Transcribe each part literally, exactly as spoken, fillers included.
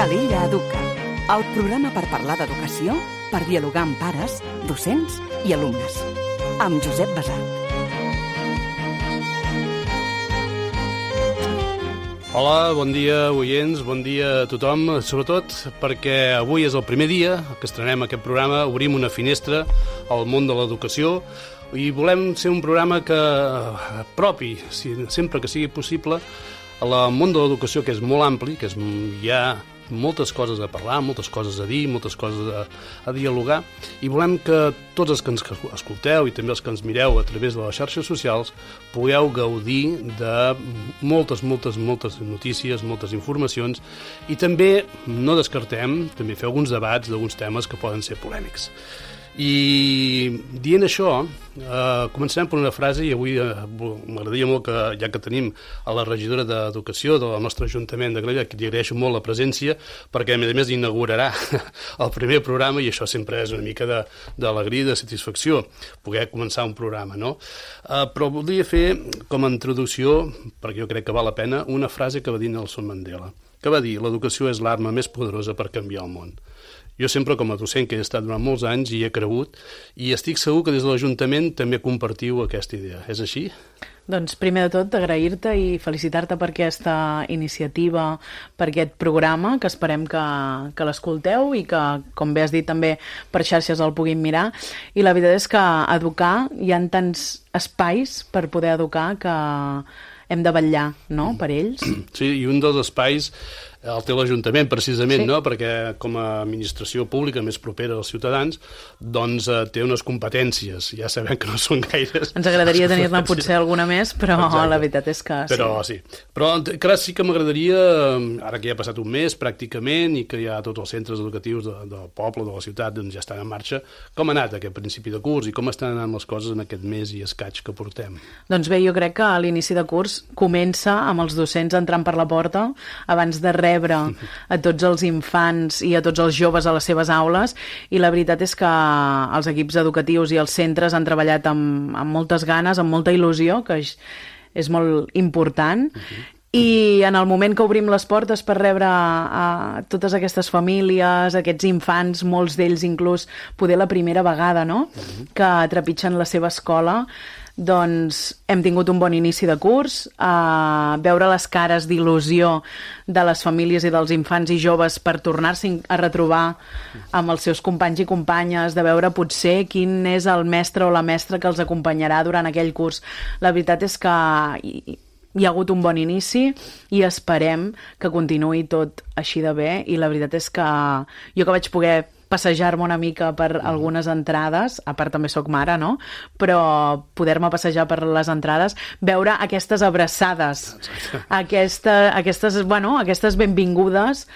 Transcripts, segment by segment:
Calella Educa, el programa per parlar d'educació, per dialogar amb pares, docents i alumnes. Amb Josep Basat. Hola, bon dia, oients, bon dia a tothom, sobretot perquè avui és el primer dia que estrenem aquest programa, obrim una finestra al món de l'educació i volem ser un programa que propi, sempre que sigui possible, al món de l'educació, que és molt ampli, que és, hi ha moltes coses a parlar, moltes coses a dir, moltes coses a, a dialogar, i volem que tots els que ens escolteu i també els que ens mireu a través de les xarxes socials pugueu gaudir de moltes, moltes, moltes notícies, moltes informacions, i també no descartem també fer alguns debats d'alguns temes que poden ser polèmics. I dient això, eh, començarem per una frase, i avui eh, m'agradaria molt que, ja que tenim a la regidora d'Educació del nostre Ajuntament de Calella, que li agraeixo molt la presència, perquè a més a més inaugurarà el primer programa, i això sempre és una mica d'alegria i de satisfacció, poder començar un programa, no? Eh, però voldria fer com a introducció, perquè jo crec que val la pena, una frase que va dir Nelson Mandela, que va dir: l'educació és l'arma més poderosa per canviar el món. Jo sempre, com a docent, que he estat durant molts anys, hi he cregut, i estic segur que des de l'Ajuntament també compartiu aquesta idea. És així? Doncs primer de tot agrair-te i felicitar-te per aquesta iniciativa, per aquest programa, que esperem que, que l'escolteu i que, com bé has dit, també per xarxes el puguin mirar. I la veritat és que educar, hi ha tants espais per poder educar que hem de vetllar, no?, per ells. Sí, i un dels espais el té l'Ajuntament, precisament, sí. no? Perquè com a administració pública més propera als ciutadans, doncs eh, té unes competències. Ja sabem que no són gaires. Ens agradaria tenir-ne potser alguna més, però exacte. La veritat és que sí. Però sí. Però encara sí que m'agradaria, ara que ja ha passat un mes pràcticament i que ja tots els centres educatius de, del poble, de la ciutat, doncs ja estan en marxa, com ha anat aquest principi de curs i com estan anant les coses en aquest mes i escaig que portem? Doncs bé, jo crec que l'inici de curs comença amb els docents entrant per la porta abans de rebre a tots els infants i a tots els joves a les seves aules, i la veritat és que els equips educatius i els centres han treballat amb, amb moltes ganes, amb molta il·lusió, que és, és molt important. Uh-huh. I en el moment que obrim les portes per rebre a totes aquestes famílies, aquests infants, molts d'ells inclús poder la primera vegada, no?, uh-huh. que trepitgen la seva escola, doncs hem tingut un bon inici de curs, a veure les cares d'il·lusió de les famílies i dels infants i joves per tornar-se a retrobar amb els seus companys i companyes, de veure potser quin és el mestre o la mestra que els acompanyarà durant aquell curs. La veritat és que hi, hi ha hagut un bon inici i esperem que continuï tot així de bé, i la veritat és que jo que vaig poder passejar-me una mica per algunes entrades, a part també soc mare, no?, però poder-me passejar per les entrades, veure aquestes abraçades, aquesta, aquestes, bueno, aquestes benvingudes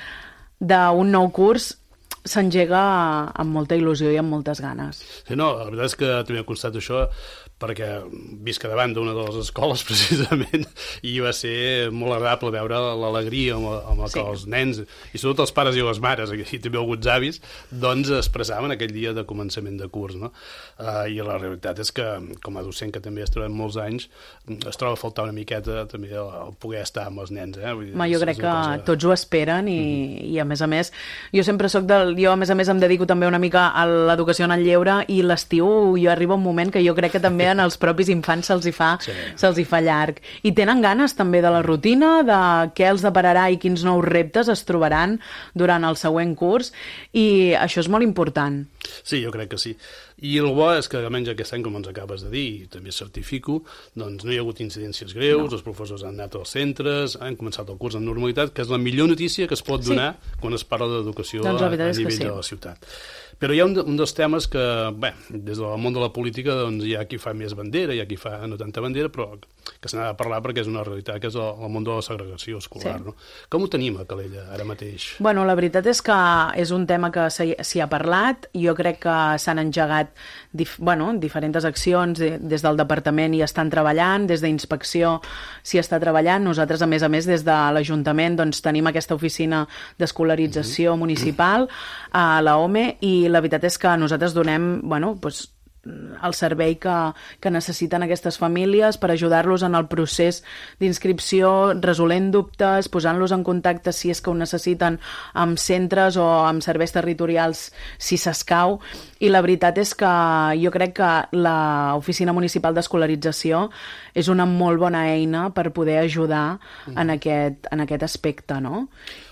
d'un nou curs, s'engega amb molta il·lusió i amb moltes ganes. Sí, no, la veritat és que també he constat això, perquè visc a davant d'una de les escoles, precisament, i va ser molt agradable veure l'alegria amb, amb la que sí. els nens, i sobretot els pares i les mares, i també alguns avis, doncs expressaven aquell dia de començament de curs, no? Uh, I la realitat és que, com a docent que també he estat molts anys, es troba a faltar una miqueta també el, el poder estar amb els nens, eh? Vull dir, Ma, jo crec que cosa... tots ho esperen, i, uh-huh. i a més a més, jo sempre soc del... Jo a més a més em dedico també una mica a l'educació en el lleure, i l'estiu jo arriba un moment que jo crec que també en els propis infants se'ls hi fa, sí. se'ls hi fa llarg. I tenen ganes també de la rutina, de què els depararà i quins nous reptes es trobaran durant el següent curs, i això és molt important. Sí, jo crec que sí. I el bo és que, almenys aquest any, com ens acabes de dir, i també certifico, doncs no hi ha hagut incidències greus, no. Els professors han anat als centres, han començat el curs amb normalitat, que és la millor notícia que es pot donar sí. quan es parla d'educació doncs a, a nivell sí. de la ciutat. Però hi ha un, un dels temes que, bé, des del món de la política, doncs hi ha qui fa més bandera, hi ha qui fa no tanta bandera, però que se n'ha de parlar perquè és una realitat, que és el, el món de la segregació escolar. Sí. No? Com ho tenim a Calella, ara mateix? Bueno, la veritat és que és un tema que s'hi ha parlat. Jo crec que s'han engegat dif, bueno, diferents accions de, des del departament hi estan treballant, des d'inspecció s'hi està treballant. Nosaltres, a més a més, des de l'Ajuntament, doncs, tenim aquesta oficina d'escolarització mm-hmm. municipal a la O M E, i la veritat és que nosaltres donem, bueno, doncs, el servei que, que necessiten aquestes famílies per ajudar-los en el procés d'inscripció, resolent dubtes, posant-los en contacte si és que ho necessiten amb centres o amb serveis territorials si s'escau. I la veritat és que jo crec que l'Oficina Municipal d'Escolarització és una molt bona eina per poder ajudar mm. en, aquest, en aquest aspecte, no?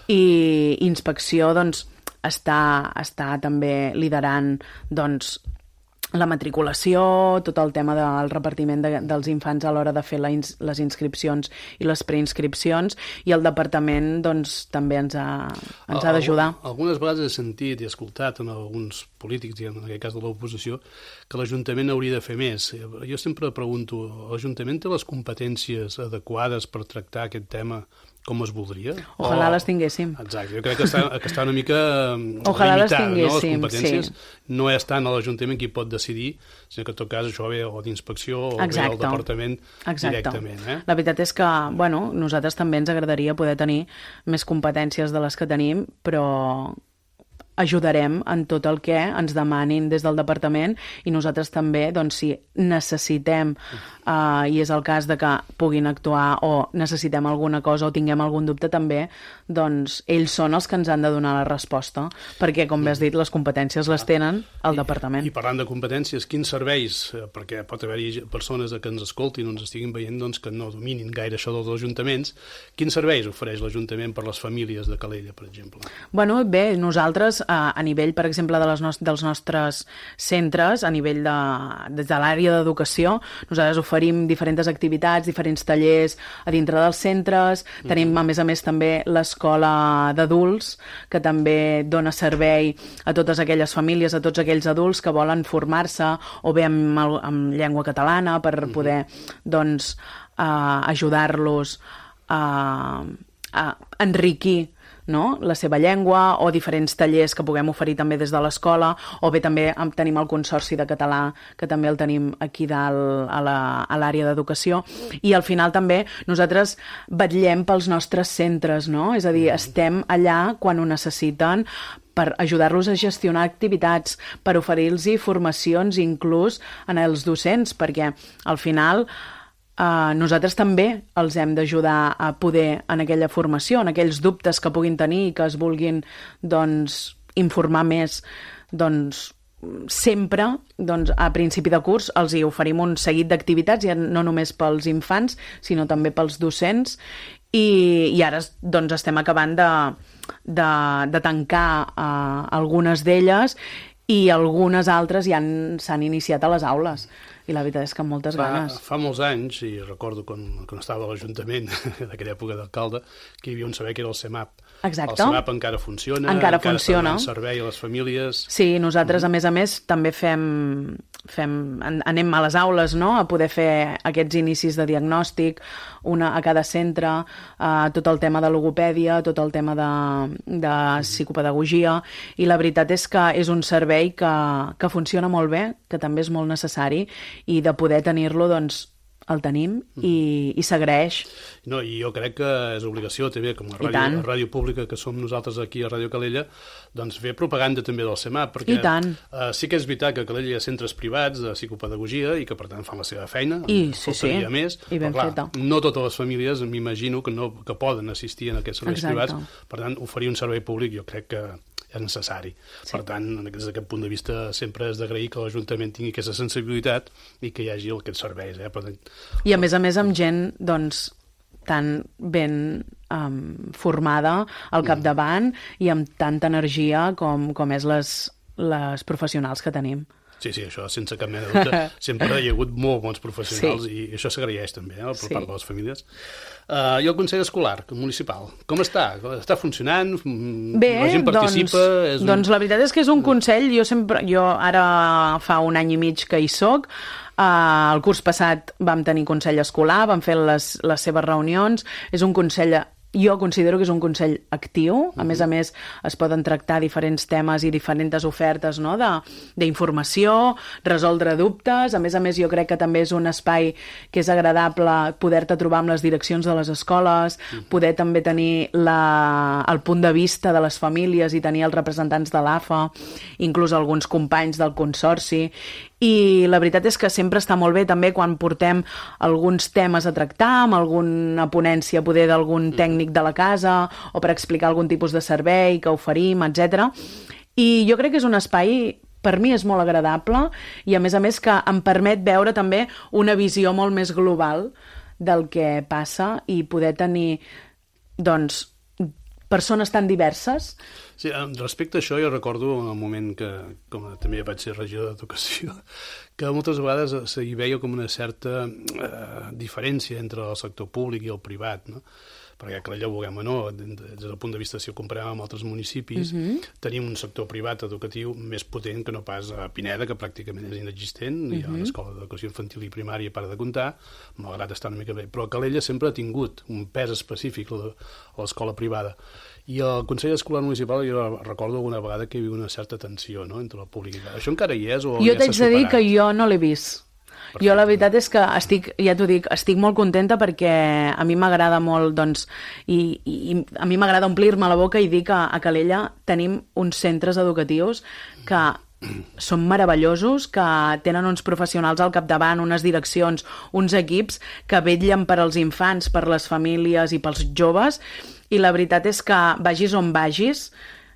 I Inspecció, doncs, està, està també liderant, doncs, la matriculació, tot el tema del repartiment de, dels infants a l'hora de fer la ins, les inscripcions i les preinscripcions, i el departament doncs, també ens ha, ens ha d'ajudar. Algunes vegades he sentit i escoltat en alguns polítics, i en aquest cas de l'oposició, que l'Ajuntament hauria de fer més. Jo sempre pregunto, l'Ajuntament té les competències adequades per tractar aquest tema com es voldria? Ojalà o... les tinguéssim. Exacte, jo crec que està, que està una mica Ojalà limitada, les no? Les competències. Sí. No és tant a l'Ajuntament qui pot decidir, sinó que en tot cas això ve o d'inspecció o ve al departament Exacte. Directament. Eh? La veritat és que, bueno, nosaltres també ens agradaria poder tenir més competències de les que tenim, però ajudarem en tot el que ens demanin des del departament, i nosaltres també, doncs, si necessitem, uh, i és el cas de que puguin actuar o necessitem alguna cosa o tinguem algun dubte també, doncs ells són els que ens han de donar la resposta, perquè, com bé has dit, les competències les tenen al I, departament. I parlant de competències, quins serveis, perquè pot haver-hi persones que ens escoltin o ens estiguin veient doncs, que no dominin gaire això dels ajuntaments, quins serveis ofereix l'Ajuntament per les famílies de Calella, per exemple? Bueno, bé, nosaltres a nivell, per exemple, de les no- dels nostres centres, a nivell de, des de l'àrea d'educació, nosaltres oferim diferents activitats, diferents tallers a dintre dels centres, mm-hmm. tenim, a més a més, també l'escola d'adults, que també dona servei a totes aquelles famílies, a tots aquells adults que volen formar-se, o bé amb, amb llengua catalana, per mm-hmm. poder, doncs, uh, ajudar-los a, a enriquir, no? la seva llengua, o diferents tallers que puguem oferir també des de l'escola, o bé també tenim el Consorci de Català, que també el tenim aquí dalt a la- a l'àrea d'educació, i al final també nosaltres vetllem pels nostres centres, no? És a dir, estem allà quan ho necessiten per ajudar-los a gestionar activitats, per oferir-los formacions inclús en els docents, perquè al final Uh, nosaltres també els hem d'ajudar a poder en aquella formació, en aquells dubtes que puguin tenir i que es vulguin doncs, informar més, doncs sempre doncs, a principi de curs els hi oferim un seguit d'activitats, ja no només pels infants sinó també pels docents, i, i ara doncs, estem acabant de, de, de tancar uh, algunes d'elles, i algunes altres ja s'han iniciat a les aules, i la veritat és que amb moltes Fa, ganes. fa molts anys, i recordo quan, quan estava a l'Ajuntament, en aquella època d'alcalde, que hi havia un servei que era el CEMAP. Exacte. El CEMAP encara funciona, Encara encara funciona. està donant servei a les famílies. Sí, nosaltres, a més a més, també fem, fem, an- anem a les aules, no?, a poder fer aquests inicis de diagnòstic, una a cada centre, eh, tot el tema de logopèdia, tot el tema de, de psicopedagogia, i la veritat és que és un servei que, que funciona molt bé, que també és molt necessari, i de poder tenir-lo, doncs, el tenim i, i s'agraeix. No, i jo crec que és obligació també, com a I ràdio, tant. a ràdio pública que som nosaltres aquí a Ràdio Calella, doncs fer propaganda també del CEMAP, perquè I tant. Uh, sí que és veritat que a Calella hi ha centres privats de psicopedagogia i que per tant fan la seva feina, I, sí, faltaria sí. més, I ben però clar, feta. no totes les famílies m'imagino que, no, que poden assistir en aquests serveis Exacte. privats, per tant oferir un servei públic jo crec que és necessari. Sí. Per tant, des d'aquest punt de vista sempre és d'agrair que l'Ajuntament tingui aquesta sensibilitat i que hi hagi aquests serveis. Eh? Per tant, I a més a més amb gent, doncs, tan ben um, formada al capdavant i amb tanta energia com, com és les, les professionals que tenim. Sí, sí, això sense cap mena de dubte. Sempre hi ha hagut molt bons professionals, sí. I això s'agraeix també, eh, per Sí. part de les famílies. Uh, I el Consell Escolar Municipal, com està? Està funcionant? Bé, La gent participa? doncs, És un... doncs la veritat és que és un consell, jo sempre, jo ara fa un any i mig que hi soc, uh, el curs passat vam tenir consell escolar, vam fer les, les seves reunions, és un consell, jo considero que és un consell actiu, a més a més es poden tractar diferents temes i diferents ofertes, no?, de, d'informació, resoldre dubtes, a més a més jo crec que també és un espai que és agradable poder-te trobar amb les direccions de les escoles, poder també tenir la, el punt de vista de les famílies i tenir els representants de l'A F A, inclús alguns companys del Consorci, i la veritat és que sempre està molt bé també quan portem alguns temes a tractar, amb alguna ponència poder d'algun tècnic de la casa o per explicar algun tipus de servei que oferim, etcètera. I jo crec que és un espai, per mi és molt agradable i a més a més que em permet veure també una visió molt més global del que passa i poder tenir, doncs, persones tan diverses. Sí, respecte a això, jo recordo en el moment que, com també vaig ser regidor d'Educació, que moltes vegades s'hi veia com una certa eh, diferència entre el sector públic i el privat, no? Perquè, clar, ja ho vulguem o no, des del punt de vista, si ho comparem amb altres municipis, uh-huh. tenim un sector privat educatiu més potent que no pas a Pineda, que pràcticament és inexistent, uh-huh. hi ha una escola d'educació infantil i primària per de comptar, malgrat estar una mica bé, però Calella sempre ha tingut un pes específic a l'escola privada. I al Consell Escolar Municipal jo recordo alguna vegada que hi havia una certa tensió, no?, entre el públic i tal. Això encara hi és o jo ja s'ha superat? Jo t'haig de dir que jo no l'he vist. Perfecte. Jo la veritat és que estic, ja t'ho dic, estic molt contenta perquè a mi m'agrada molt, doncs, i, i a mi m'agrada omplir-me la boca i dir que a Calella tenim uns centres educatius que són meravellosos, que tenen uns professionals al capdavant, unes direccions, uns equips que vetllen per als infants, per les famílies i pels joves, i la veritat és que vagis on vagis,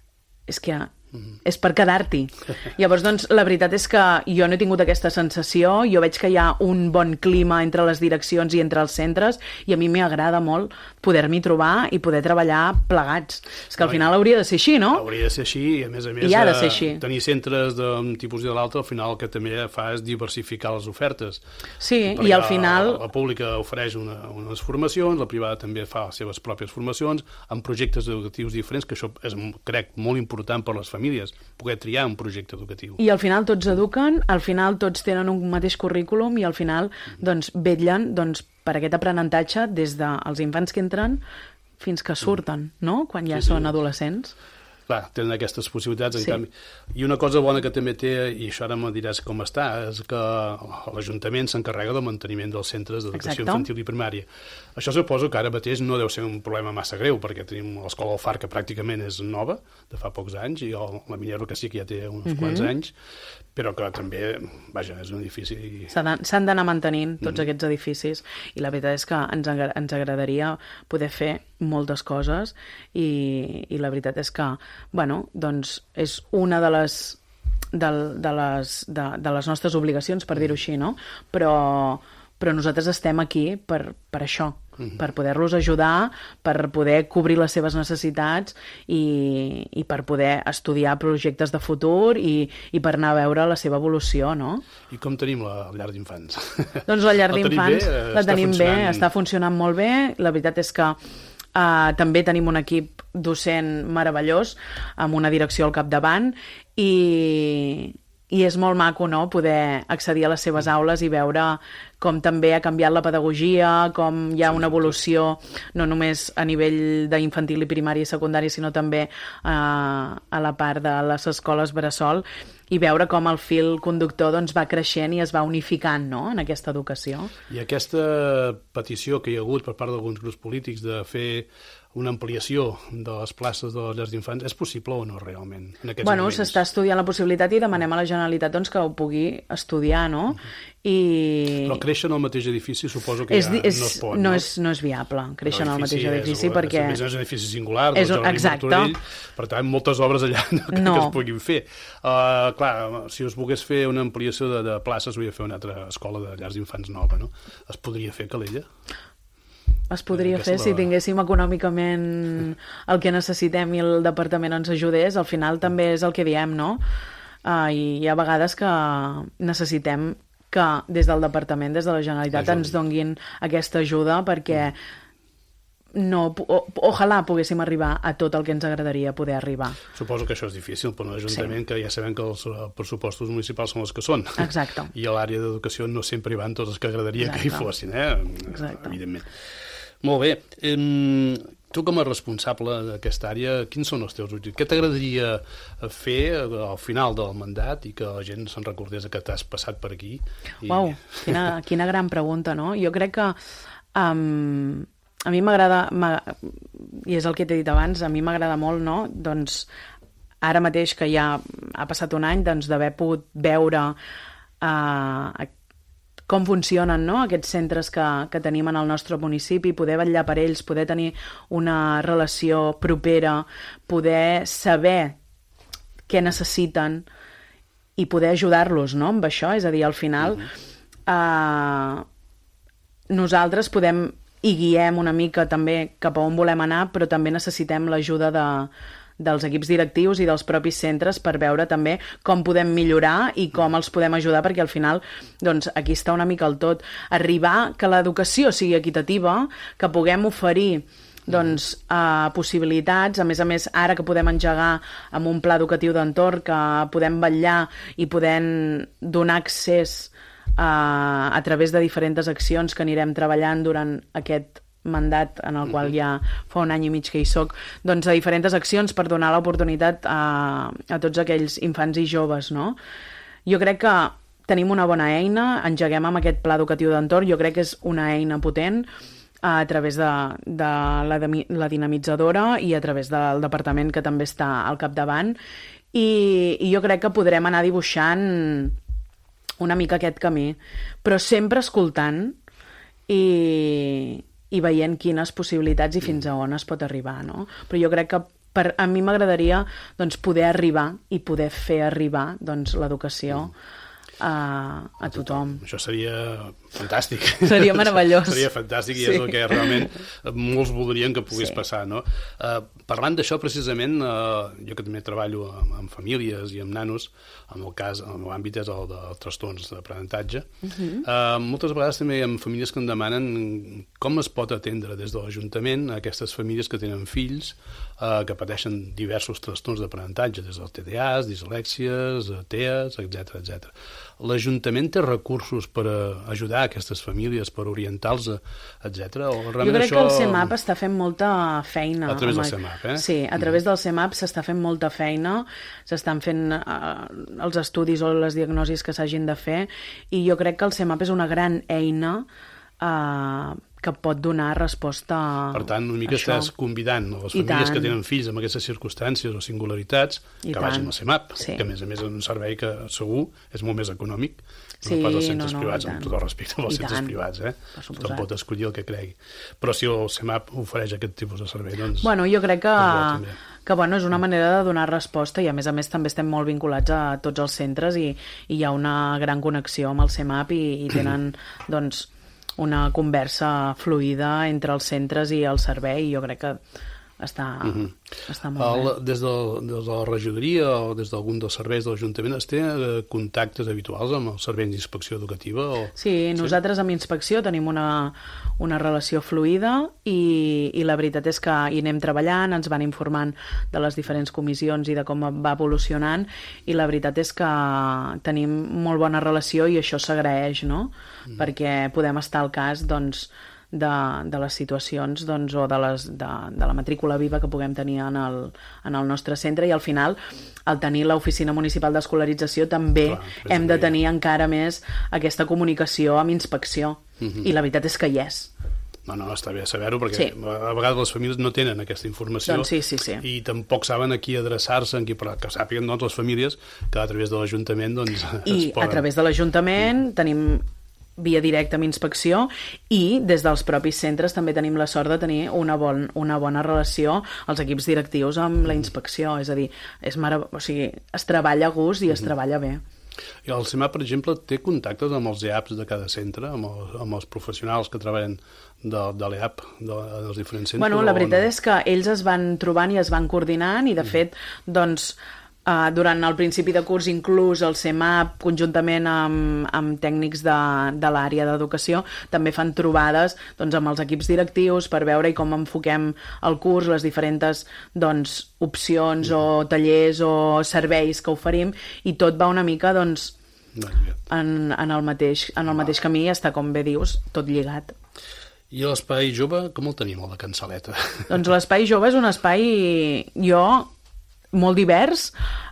és que Mm-hmm. és per quedar-t'hi. Llavors, doncs, la veritat és que jo no he tingut aquesta sensació, jo veig que hi ha un bon clima entre les direccions i entre els centres, i a mi m'agrada molt poder-m'hi trobar i poder treballar plegats. És que al final hauria de ser així, no? Hauria de ser així, i a més a més, I ha de ser així. Tenir centres d'un tipus i de l'altre, al final el que també fa és diversificar les ofertes. Sí, i al final... La, la pública ofereix una, unes formacions, la privada també fa les seves pròpies formacions, amb projectes educatius diferents, que això és, crec, molt important per les famílies famílies, poder triar un projecte educatiu. I al final tots eduquen, al final tots tenen un mateix currículum i al final doncs, vetllen doncs, per aquest aprenentatge des dels infants que entren fins que surten, no?, quan ja sí, sí. són adolescents. Clar, tenen aquestes possibilitats, en sí. canvi. I una cosa bona que també té, i això ara me diràs com està, és que l'Ajuntament s'encarrega del manteniment dels centres d'educació infantil i primària. Això suposo que ara mateix no deu ser un problema massa greu, perquè tenim l'escola del Far, que pràcticament és nova, de fa pocs anys, i el, la Minerva, que sí que ja té uns uh-huh. quants anys, però que també, vaja, és un edifici... S'han d'anar mantenint tots uh-huh. aquests edificis, i la veritat és que ens, ens agradaria poder fer moltes coses, i, i la veritat és que bueno, doncs és una de les, de, de les, de, de les nostres obligacions, per dir-ho així, no? Però, però nosaltres estem aquí per, per això, mm-hmm. per poder-los ajudar, per poder cobrir les seves necessitats i, i per poder estudiar projectes de futur i, i per anar a veure la seva evolució, no? I com tenim la llar d'infants? Doncs la llar d'infants la tenim bé, està funcionant molt bé. La veritat és que Uh, també tenim un equip docent meravellós amb una direcció al capdavant i, i és molt maco, no?, poder accedir a les seves aules i veure com també ha canviat la pedagogia, com hi ha una evolució no només a nivell d'infantil i primària i secundària, sinó també uh, a la part de les escoles bressol, i veure com el fil conductor doncs, va creixent i es va unificant, no?, en aquesta educació. I aquesta petició que hi ha hagut per part d'alguns grups polítics de fer una ampliació de les places de les llars d'infants, és possible o no realment en aquests bueno, moments? S'està estudiant la possibilitat i demanem a la Generalitat doncs, que ho pugui estudiar, no? Uh-huh. I... Però créixer en el mateix edifici suposo que és, ja és, no es pot, no? No és, no és viable créixer en el mateix edifici és, perquè... És, és un edifici singular, és, del Jardí exacte. Martorell, per tant, moltes obres allà no, que, no. que es puguin fer. Uh, clar, si us volgués fer una ampliació de, de places, hauria de fer una altra escola de llars d'infants nova, no? Es podria fer a Calella? Es podria fer si tinguéssim econòmicament el que necessitem i el departament ens ajudés. Al final també és el que diem, no? Uh, I hi ha vegades que necessitem que des del departament, des de la Generalitat, ens donguin aquesta ajuda perquè no, o, ojalà poguéssim arribar a tot el que ens agradaria poder arribar. Suposo que això és difícil per un ajuntament, sí. que ja sabem que els pressupostos municipals són els que són. Exacte. I a l'àrea d'educació no sempre hi van tots els que agradaria Exacte. Que hi fossin, eh? Exacte. Evidentment. Molt bé. Um, tu com a responsable d'aquesta àrea, quins són els teus objectius? Què t'agradaria fer al final del mandat i que la gent se'n recordés que t'has passat per aquí? I... Uau, quina, quina gran pregunta, no? Jo crec que um, a mi m'agrada, i és el que t'he dit abans, a mi m'agrada molt, no? Doncs ara mateix que ja ha passat un any, doncs d'haver pogut veure uh, com funcionen, no?, aquests centres que, que tenim en el nostre municipi, poder vetllar per ells, poder tenir una relació propera, poder saber què necessiten i poder ajudar-los, no?, amb això. És a dir, al final uh-huh. uh, nosaltres podem i guiem una mica també cap a on volem anar, però també necessitem l'ajuda de, dels equips directius i dels propis centres per veure també com podem millorar i com els podem ajudar, perquè al final doncs, aquí està una mica el tot. Arribar que l'educació sigui equitativa, que puguem oferir doncs, uh, possibilitats, a més a més ara que podem engegar amb un pla educatiu d'entorn, que podem vetllar i podem donar accés Uh, a través de diferents accions que anirem treballant durant aquest mandat en el qual ja fa un any i mig que hi soc, doncs a diferents accions per donar l'oportunitat a, a tots aquells infants i joves, no? Jo crec que tenim una bona eina, engeguem amb aquest pla educatiu d'entorn, jo crec que és una eina potent a través de, de la, de la dinamitzadora i a través del departament que també està al capdavant, i, i jo crec que podrem anar dibuixant una mica aquest camí, però sempre escoltant i, i veient quines possibilitats i fins a on es pot arribar, no? Però jo crec que per, a mi m'agradaria doncs, poder arribar i poder fer arribar doncs, l'educació a, a tothom. Això seria fantàstic. Seria meravellós. Seria fantàstic i sí. És el que realment molts voldrien que pogués sí. passar, no? Uh, parlant d'això, precisament, uh, jo que també treballo amb, amb famílies i amb nanos, en el cas, en l'àmbit és el dels trastorns d'aprenentatge, uh-huh. uh, moltes vegades també hi ha famílies que em demanen com es pot atendre des de l'Ajuntament a aquestes famílies que tenen fills uh, que pateixen diversos trastorns d'aprenentatge, des del T D A S, dislèxies, T E A S, etcètera, etcètera. L'Ajuntament té recursos per ajudar aquestes famílies, per orientar-los, etcètera? Jo crec això... que el CEMAP està fent molta feina. A través del CEMAP, eh? Sí, a través del CEMAP s'està fent molta feina, s'estan fent eh, els estudis o les diagnosis que s'hagin de fer, i jo crec que el CEMAP és una gran eina eh, que pot donar resposta a Per tant, una mica això. Estàs convidant a les famílies que tenen fills amb aquestes circumstàncies o singularitats I que tant. Vagin al CEMAP, sí. que a més a més és un servei que segur és molt més econòmic sí, no pas els centres no, no, privats, amb tot el respecte als centres tant. Privats, eh? Tothom pot escollir el que cregui. Però si el CEMAP ofereix aquest tipus de servei, doncs... Bueno, jo crec que, que bueno, és una manera de donar resposta i a més a més també estem molt vinculats a tots els centres i, i hi ha una gran connexió amb el CEMAP i, i tenen, doncs, una conversa fluida entre els centres i el servei, i jo crec que està, uh-huh. està molt el, bé. Des de, des de la regidoria o des d'algun dels serveis de l'Ajuntament es té contactes habituals amb els serveis d'inspecció educativa? O... Sí, nosaltres sí? amb inspecció tenim una, una relació fluida i, i la veritat és que hi anem treballant, ens van informant de les diferents comissions i de com va evolucionant, i la veritat és que tenim molt bona relació i això s'agraeix, no? Mm. Perquè podem estar al cas, doncs, de, de les situacions doncs, o de, les, de, de la matrícula viva que puguem tenir en el, en el nostre centre, i al final al tenir l'oficina municipal d'escolarització també Clar, hem de tenir encara més aquesta comunicació amb inspecció, uh-huh. i la veritat és que hi és. No, no, està bé saber-ho, perquè sí. a vegades les famílies no tenen aquesta informació doncs sí, sí, sí. i tampoc saben a qui adreçar-se, en qui, però que sàpiguen doncs, les famílies que a través de l'Ajuntament doncs, I es poden... a través de l'Ajuntament mm. tenim via directa amb inspecció, i des dels propis centres també tenim la sort de tenir una, bon, una bona relació els equips directius amb la inspecció, és a dir, és marav- o sigui, es treballa a gust i es mm-hmm. treballa bé. I el CEMAP, per exemple, té contactes amb els E A Ps de cada centre, amb, el, amb els professionals que treballen de, de l'E A P, de, dels diferents centres? Bueno, la veritat no? és que ells es van trobant i es van coordinant, i de mm. fet, doncs, Uh, durant el principi de curs inclús el CEMAP conjuntament amb, amb tècnics de, de l'àrea d'educació també fan trobades doncs, amb els equips directius per veure com enfoquem el curs, les diferents doncs, opcions mm. o tallers o serveis que oferim, i tot va una mica doncs, en, en el mateix, en el mateix camí, està, com bé dius, tot lligat. I l'espai jove, com el tenim, el de Cansaleta? Doncs l'espai jove és un espai, jo... molt divers,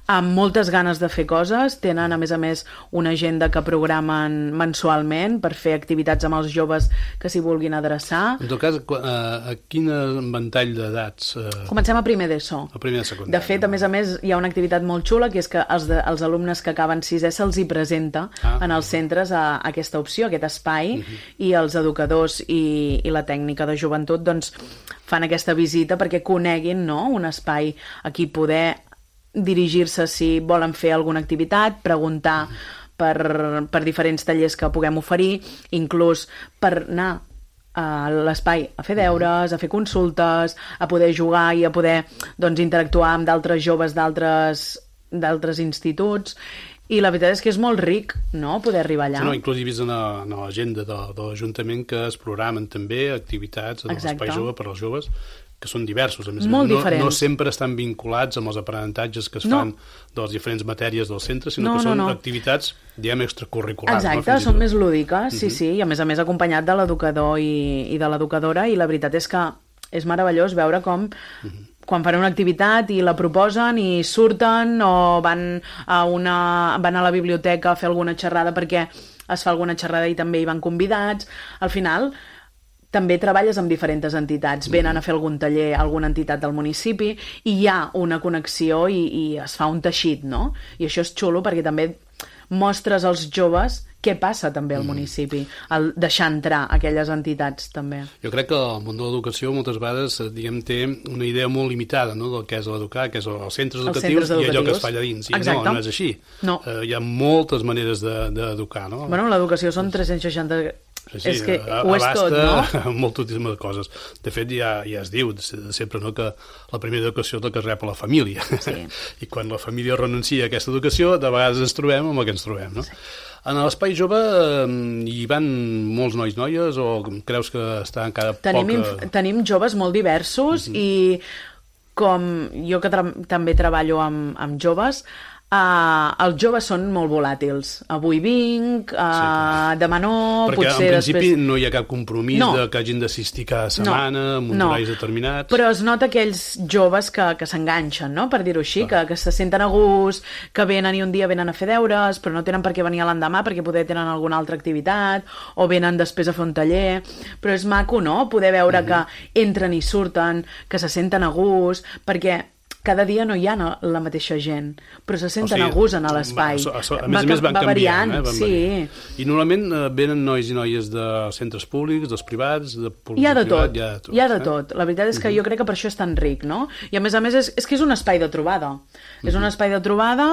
amb moltes ganes de fer coses, tenen a més a més una agenda que programen mensualment per fer activitats amb els joves que s'hi vulguin adreçar. En tot cas, a quin ventall d'edats? Comencem a primer d'ESO. A primer de secundària. De fet, a més a més, hi ha una activitat molt xula, que és que els, de, els alumnes que acaben sisè se'ls hi presenta ah. en els centres a, a aquesta opció, aquest espai, uh-huh. i els educadors i, i la tècnica de joventut doncs, fan aquesta visita perquè coneguin, no?, un espai aquí poder dirigir-se si volen fer alguna activitat, preguntar per, per diferents tallers que puguem oferir, inclús per anar a l'espai a fer deures, a fer consultes, a poder jugar i a poder doncs, interactuar amb d'altres joves d'altres d'altres instituts. I la veritat és que és molt ric, no?, poder arribar allà. Sí, no, inclús he vist en l'agenda de, de l'Ajuntament que es programen també activitats en l'espai jove per als joves, que són diversos, a més a més, no, no sempre estan vinculats amb els aprenentatges que es no. fan de les diferents matèries del centre, sinó no, que són no, no. activitats, diguem, extracurriculars. Exacte, no? Són més lúdiques, sí, uh-huh. sí, i a més a més acompanyat de l'educador i, i de l'educadora, i la veritat és que és meravellós veure com uh-huh. quan fan una activitat i la proposen i surten o van a, una, van a la biblioteca a fer alguna xerrada perquè es fa alguna xerrada i també hi van convidats. Al final també treballes amb diferents entitats, venen a fer algun taller a alguna entitat del municipi i hi ha una connexió i, i es fa un teixit, no? I això és xulo perquè també mostres als joves què passa també al municipi, el deixar entrar aquelles entitats també. Jo crec que el món de l'educació moltes vegades, diguem, té una idea molt limitada, no?, del que és l'educar, que és els centres educatius, i allò que es fa allà dins. I no, no és així. No. Uh, hi ha moltes maneres d'educar, no? Bueno, l'educació són tres-cents seixanta... Sí, sí, és que ho és tot, no? Moltíssimes coses. De fet, ja, ja es diu sempre, no?, que la primera educació és la que es rep a la família. Sí. I quan la família renuncia a aquesta educació, de vegades ens trobem amb el que ens trobem, no? Sí. En l'espai jove hi van molts nois, noies, o creus que està encara tenim poca... Tenim joves molt diversos, uh-huh. i com jo que tra també treballo amb, amb joves, Uh, els joves són molt volàtils. Avui vinc, uh, sí, demà no, perquè potser en principi després... no hi ha cap compromís no. de que hagin d'assistir cada setmana, no. amb uns no. horaris determinats. Però es nota aquells joves que, que s'enganxen, no?, per dir-ho així, que, que se senten a gust, que venen i un dia venen a fer deures, però no tenen per què venir a l'endemà perquè poder tenen alguna altra activitat, o venen després a fer un taller. Però és maco, no?, poder veure uh-huh. que entren i surten, que se senten a gust, perquè cada dia no hi ha la mateixa gent, però se senten o sigui, a gust en l'espai. A, a, a més a més van canviant, variant, eh? Van sí. variant. I normalment eh, venen nois i noies de centres públics, dels privats, de públics, hi ha de privat, tot, hi ha de tot. Hi ha de tot. La veritat és que uh-huh. jo crec que per això és tan ric, no? I a més a més és, és que és un espai de trobada. Uh-huh. És un espai de trobada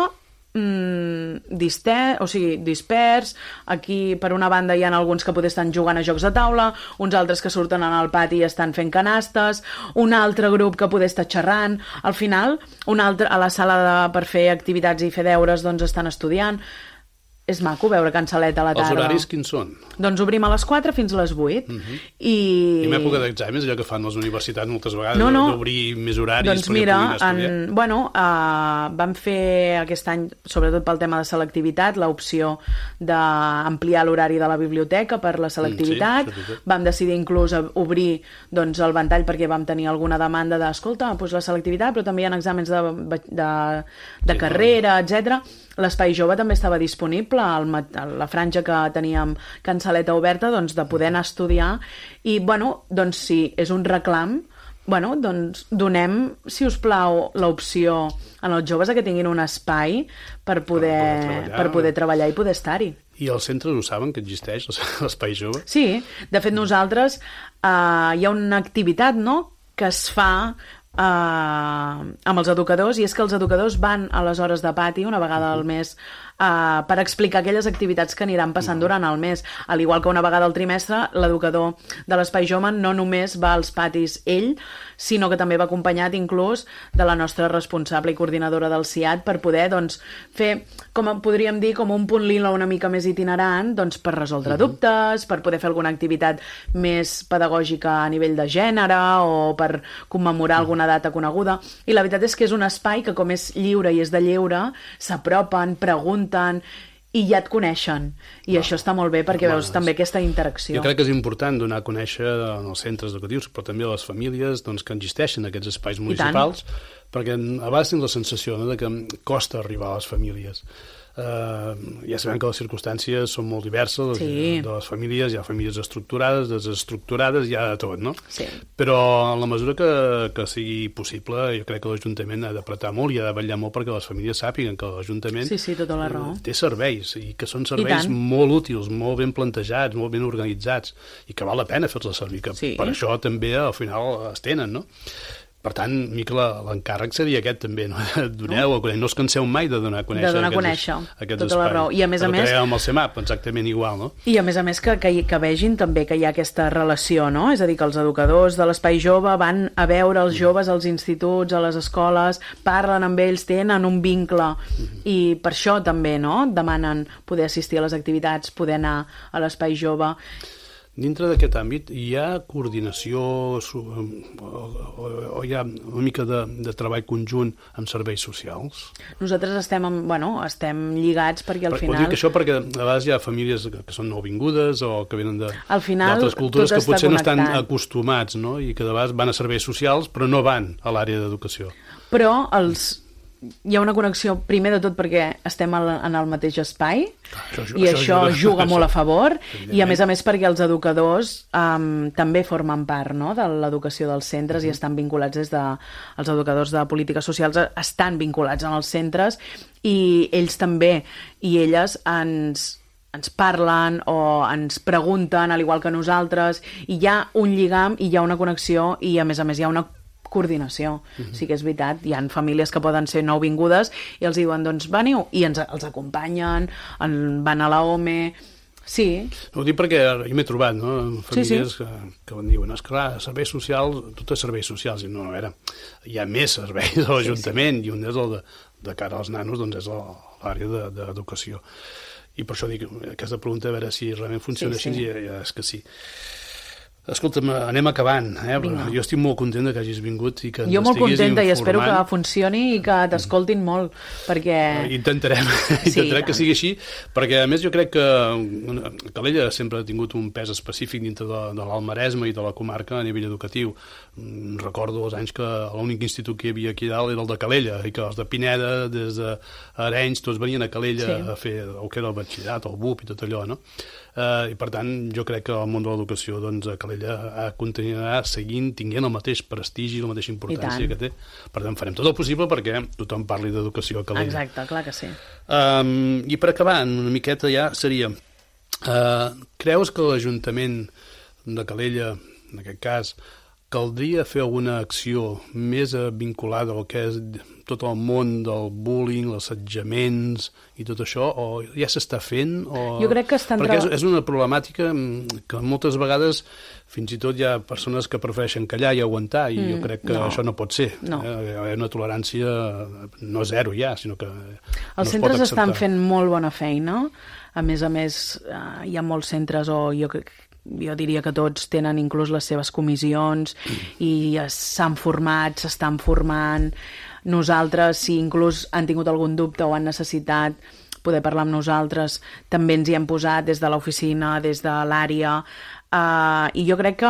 mm, distès, o sigui, dispers. Aquí, per una banda, hi ha alguns que potser estan jugant a jocs de taula, uns altres que surten al pati i estan fent canastes, un altre grup que poder estar xerrant. Al final, un altre a la sala de, per fer activitats i fer deures, doncs estan estudiant. És maco veure Cansalet a la tarda. Els horaris quins són? Doncs obrim a les quatre fins a les vuit. Uh-huh. I... I en època d'exàmens, allò que fan les universitats moltes vegades, no, no. d'obrir més horaris doncs perquè mira, puguin estudiar. En, bueno, uh, vam fer aquest any, sobretot pel tema de selectivitat, l'opció d'ampliar l'horari de la biblioteca per la selectivitat. Mm, sí, vam decidir inclús obrir doncs, el ventall perquè vam tenir alguna demanda de, escolta, doncs la selectivitat, però també hi ha exàmens de, de, de sí, carrera, no. etcètera. L'espai jove també estava disponible, al, a la franja que teníem Cansaleta oberta, doncs, de poder anar a estudiar. I, bueno, doncs, si és un reclam, bueno, doncs, donem, si us plau, l'opció en els joves a que tinguin un espai per poder, per poder, per poder treballar i poder estar-hi. I els centres ho saben, que existeix l'espai jove? Sí, de fet nosaltres eh, hi ha una activitat, no?, que es fa Uh, amb els educadors, i és que els educadors van a les hores de pati una vegada al mes uh, per explicar aquelles activitats que aniran passant durant el mes, al igual que una vegada al trimestre l'educador de l'Espai Jove no només va als patis ell, sinó que també va acompanyat inclús de la nostra responsable i coordinadora del C I A D per poder doncs, fer, com podríem dir, com un punt lila una mica més itinerant, doncs, per resoldre uh-huh. dubtes, per poder fer alguna activitat més pedagògica a nivell de gènere o per commemorar uh-huh. alguna data coneguda. I la veritat és que és un espai que, com és lliure i és de lleure, s'apropen, pregunten i ja et coneixen. I no. això està molt bé perquè veus també aquesta interacció. Jo crec que és important donar a conèixer en els centres educatius, però també a les famílies doncs, que existeixen aquests espais municipals, perquè a vegades tens la sensació, no?, de que costa arribar a les famílies. Uh, ja sabem que les circumstàncies són molt diverses, sí. de les famílies, hi ha famílies estructurades, desestructurades, hi ha de tot, no? Sí. Però en la mesura que, que sigui possible, jo crec que l'Ajuntament ha d'apretar molt i ha de vetllar molt perquè les famílies sàpiguen que l'Ajuntament sí, sí, tota la raó. té serveis, i que són serveis molt útils, molt ben plantejats, molt ben organitzats, i que val la pena fer-los servir, que sí. per això també al final es tenen, no? Per tant, Mica, l'encàrrec seria aquest també, no? Doneu a conèixer, no us canseu mai de donar a conèixer, de donar aquests, conèixer aquests tota espais. la raó. I a més a més... amb el CEMAP, exactament igual, no? I a més a més que, que, que vegin també que hi ha aquesta relació, no? És a dir, que els educadors de l'Espai Jove van a veure els joves als instituts, a les escoles, parlen amb ells, tenen un vincle, mm-hmm. i per això també, no?, demanen poder assistir a les activitats, poder anar a l'Espai Jove. Dintre d'aquest àmbit hi ha coordinació o, o, o hi ha una mica de, de treball conjunt amb serveis socials? Nosaltres estem, amb, bueno, estem lligats perquè al per, final... Ho dic això perquè a vegades hi ha famílies que, que són nouvingudes o que venen d'altres cultures que potser connectat. No estan acostumats, no? I que de vegades van a serveis socials però no van a l'àrea d'educació. Però els... hi ha una connexió, primer de tot perquè estem en el mateix espai, això, això, i això, això juga això, molt a favor, i a més a més perquè els educadors um, també formen part, no?, de l'educació dels centres, uh-huh. i estan vinculats des de... els educadors de polítiques socials estan vinculats en els centres, i ells també, i elles ens... ens parlen o ens pregunten, al igual que nosaltres, i hi ha un lligam i hi ha una connexió, i a més a més hi ha una coordinació. Uh-huh. Sí que és veritat, hi ha famílies que poden ser nouvingudes i els diuen, doncs veniu, i ens, els acompanyen, en, van a la O M E... Sí. Ho dic perquè jo m'he trobat, no?, famílies sí, sí. que, que em diuen, esclar, serveis socials, tot és serveis socials, i no, a veure, hi ha més serveis a l'Ajuntament, sí, sí. i un és el de, de cara als nanos, doncs és l'àrea d'educació. I per això dic, aquesta pregunta, a veure si realment funciona sí, així, sí. I, i és que sí. Escolta'm, anem acabant, eh? Jo estic molt contenta que hagis vingut i que ens jo molt contenta informant. I espero que funcioni i que t'escoltin molt, perquè... Intentarem, sí, intentarem que sigui així, perquè a més jo crec que Calella sempre ha tingut un pes específic dintre de, de l'Almaresme i de la comarca a nivell educatiu. Recordo els anys que l'únic institut que hi havia aquí dalt era el de Calella, i que els de Pineda, des d'Arenys, tots venien a Calella sí. a fer el que era el batxillerat, el B U P i tot allò, no? Uh, i per tant jo crec que el món de l'educació doncs, a Calella uh, continuarà seguint tinguent el mateix prestigi i la mateixa importància que té. Per tant farem tot el possible perquè tothom parli d'educació a Calella. Exacte, clar que sí. Um, I per acabar una miqueta ja seria uh, creus que l'Ajuntament de Calella, en aquest cas, caldria fer alguna acció més vinculada al que és tot el món del bullying, els assetjaments i tot això, o ja s'està fent? O... Jo crec que estan... Perquè és, és una problemàtica que moltes vegades fins i tot hi ha persones que prefereixen callar i aguantar, i mm, jo crec que no. això no pot ser. No. Eh? Hi ha una tolerància no zero ja, sinó que els no centres estan fent molt bona feina. A més a més, hi ha molts centres, o jo crec jo diria que tots tenen inclús les seves comissions i s'han format, s'estan formant. Nosaltres, si inclús han tingut algun dubte o han necessitat poder parlar amb nosaltres, també ens hi hem posat des de l'oficina, des de l'àrea, uh, i jo crec que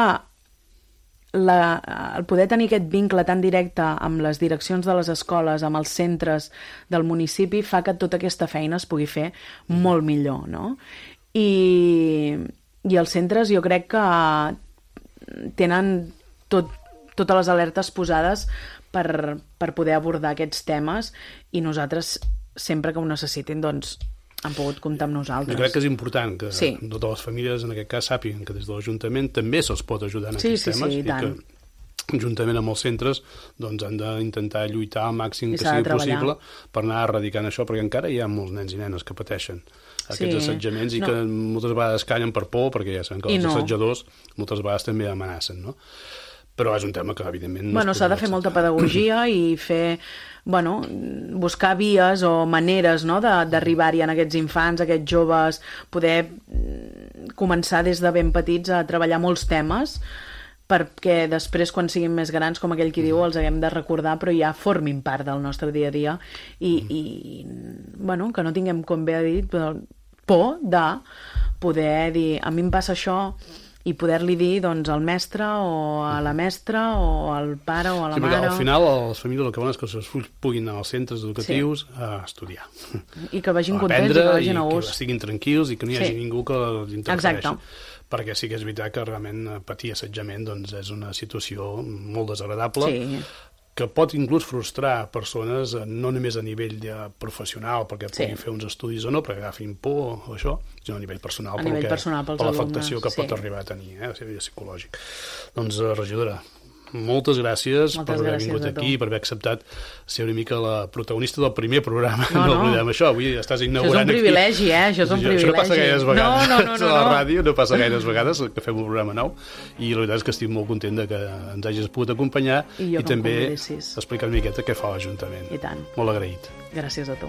la, el poder tenir aquest vincle tan directe amb les direccions de les escoles, amb els centres del municipi, fa que tota aquesta feina es pugui fer molt millor, no? I... I els centres jo crec que tenen tot, totes les alertes posades per, per poder abordar aquests temes, i nosaltres, sempre que ho necessitin, doncs, han pogut comptar amb nosaltres. Jo crec que és important que sí. totes les famílies, en aquest cas, sàpiguen que des de l'Ajuntament també se'ls pot ajudar en sí, aquests sí, temes, sí, i, i que juntament amb els centres doncs, han d'intentar lluitar al màxim que sigui possible per anar erradicant això, perquè encara hi ha molts nens i nenes que pateixen aquests sí. assetjaments i no. que moltes vegades callen per por, perquè ja sabem que els no. assetjadors moltes vegades també amenacen, no? Però és un tema que, evidentment... No bueno, s'ha de fer molta pedagogia i fer... Bueno, buscar vies o maneres, no?, d'arribar-hi en aquests infants, aquests joves, poder començar des de ben petits a treballar molts temes perquè després, quan siguin més grans, com aquell qui diu, els haguem de recordar, però ja formin part del nostre dia a dia i, i bueno, que no tinguem, com bé ha dit, por de poder dir, a mi em passa això, i poder-li dir doncs, al mestre o a la mestra o al pare o a la sí, mare. Al final, les famílies el que volen és que els seus fills puguin anar als centres educatius sí. a estudiar. I que vagin contents i que vagin a gust. I que estiguin tranquils i que no hi hagi sí. ningú que els interfereixi. Exacte. Perquè sí que és veritat que realment patir assetjament doncs, és una situació molt desagradable. Sí. Que pot inclús frustrar persones no només a nivell de professional perquè puguin sí. fer uns estudis o no, perquè agafin por o això, sinó a nivell personal, a nivell que, personal per l'afectació que sí. pot arribar a tenir, eh, a nivell psicològic. Doncs, regidora, moltes gràcies moltes per haver gràcies vingut aquí, per haver acceptat ser una mica la protagonista del primer programa. No, no, no oblidem això, avui estàs inaugurant aquí. Això és un privilegi, eh? Això és un privilegi. Això no passa gaires vegades. No, no, no, no, a la ràdio no passa gaires vegades que fem un programa nou i la veritat és que estic molt content de que ens hagis pogut acompanyar i, i també explicar una miqueta què fa l'Ajuntament. I tant. Molt agraït. Gràcies a tu.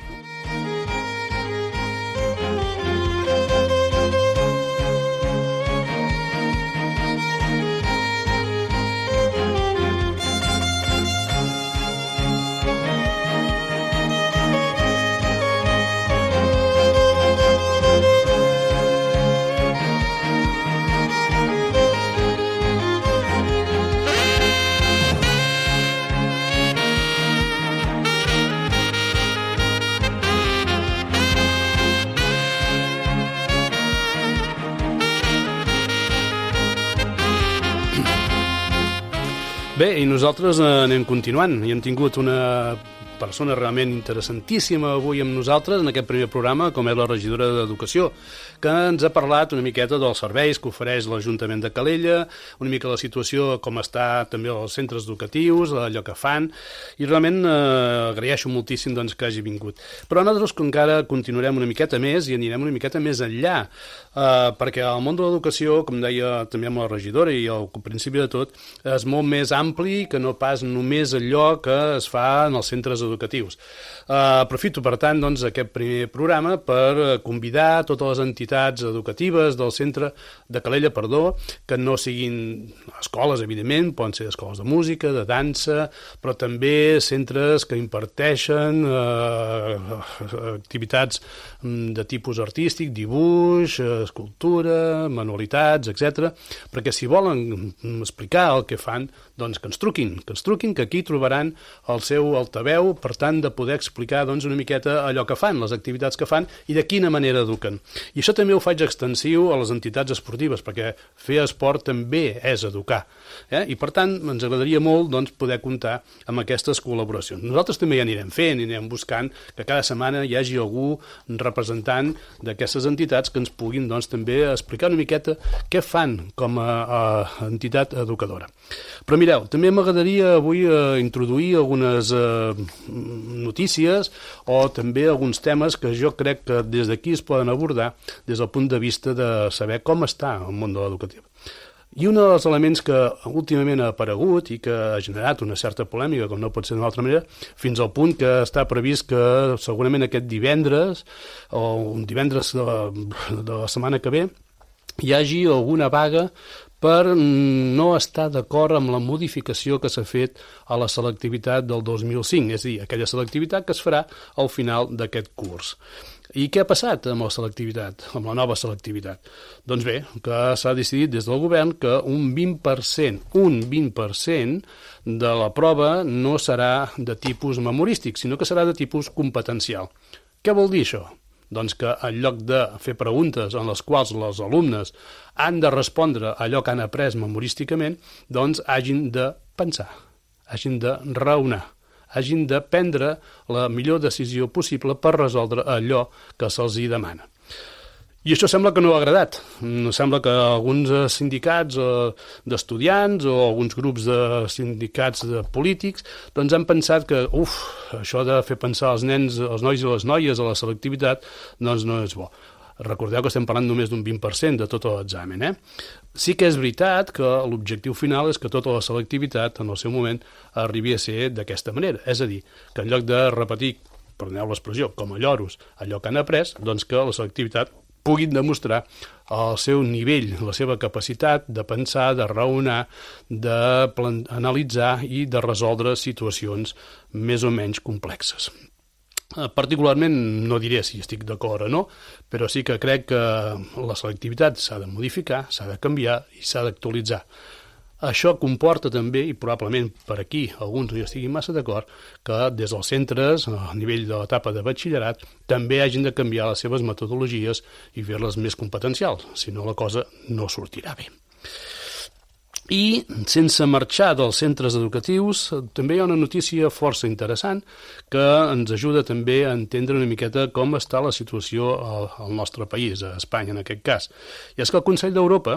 Bé, i nosaltres anem continuant i hem tingut una persona realment interessantíssima avui amb nosaltres en aquest primer programa, com és la regidora d'Educació, que ens ha parlat una miqueta dels serveis que ofereix l'Ajuntament de Calella, una mica la situació com està també als centres educatius, allò que fan, i realment eh, agraeixo moltíssim doncs, que hagi vingut. Però nosaltres encara continuarem una miqueta més i anirem una miqueta més enllà, eh, perquè el món de l'educació, com deia també amb la regidora i al principi de tot, és molt més ampli que no pas només allò que es fa en els centres educatius. Uh, aprofito, per tant, doncs, aquest primer programa per convidar totes les entitats educatives del centre de Calella, perdó, que no siguin escoles, evidentment, poden ser escoles de música, de dansa, però també centres que imparteixen uh, activitats de tipus artístic, dibuix, escultura, manualitats, etcètera, perquè si volen explicar el que fan, doncs que ens truquin, que ens truquin, que aquí trobaran el seu altaveu, per tant, de poder explicar doncs, una miqueta allò que fan, les activitats que fan i de quina manera eduquen. I això també ho faig extensiu a les entitats esportives, perquè fer esport també és educar. Eh? I, per tant, ens agradaria molt doncs, poder comptar amb aquestes col·laboracions. Nosaltres també ja anirem fent, anirem buscant que cada setmana hi hagi algú representant d'aquestes entitats que ens puguin doncs, també explicar una miqueta què fan com a, a entitat educadora. Però mireu, també m'agradaria avui eh, introduir algunes eh, notícies o també alguns temes que jo crec que des d'aquí es poden abordar des del punt de vista de saber com està el món de l'educatiu. I un dels elements que últimament ha aparegut i que ha generat una certa polèmica, com no pot ser d'una altra manera, fins al punt que està previst que segurament aquest divendres o un divendres de la, de la setmana que ve hi hagi alguna vaga per no estar d'acord amb la modificació que s'ha fet a la selectivitat del dos mil cinc, és a dir, aquella selectivitat que es farà al final d'aquest curs. I què ha passat amb la selectivitat, amb la nova selectivitat? Doncs bé, que s'ha decidit des del govern que un vint per cent, un vint per cent de la prova no serà de tipus memorístic, sinó que serà de tipus competencial. Què vol dir això? Doncs que en lloc de fer preguntes en les quals els alumnes han de respondre allò que han après memorísticament, doncs hagin de pensar, hagin de raonar, hagin de prendre la millor decisió possible per resoldre allò que se'ls hi demana. I això sembla que no ha agradat. Sembla que alguns sindicats d'estudiants o alguns grups de sindicats de polítics doncs han pensat que, uf, això de fer pensar els nens, els nois i les noies a la selectivitat, doncs no és bo. Recordeu que estem parlant només d'un vint per cent de tot l'examen, eh? Sí que és veritat que l'objectiu final és que tota la selectivitat, en el seu moment, arribi a ser d'aquesta manera. És a dir, que en lloc de repetir, perdoneu l'expressió, com a lloros, allò que han après, doncs que la selectivitat puguin demostrar el seu nivell, la seva capacitat de pensar, de raonar, d'analitzar i de resoldre situacions més o menys complexes. Particularment, no diré si estic d'acord o no, però sí que crec que la selectivitat s'ha de modificar, s'ha de canviar i s'ha d'actualitzar. Això comporta també, i probablement per aquí alguns no hi estiguin massa d'acord, que des dels centres, a nivell de l'etapa de batxillerat, també hagin de canviar les seves metodologies i fer-les més competencials, si no la cosa no sortirà bé. I, sense marxar dels centres educatius, també hi ha una notícia força interessant que ens ajuda també a entendre una miqueta com està la situació al, al nostre país, a Espanya en aquest cas. I és que el Consell d'Europa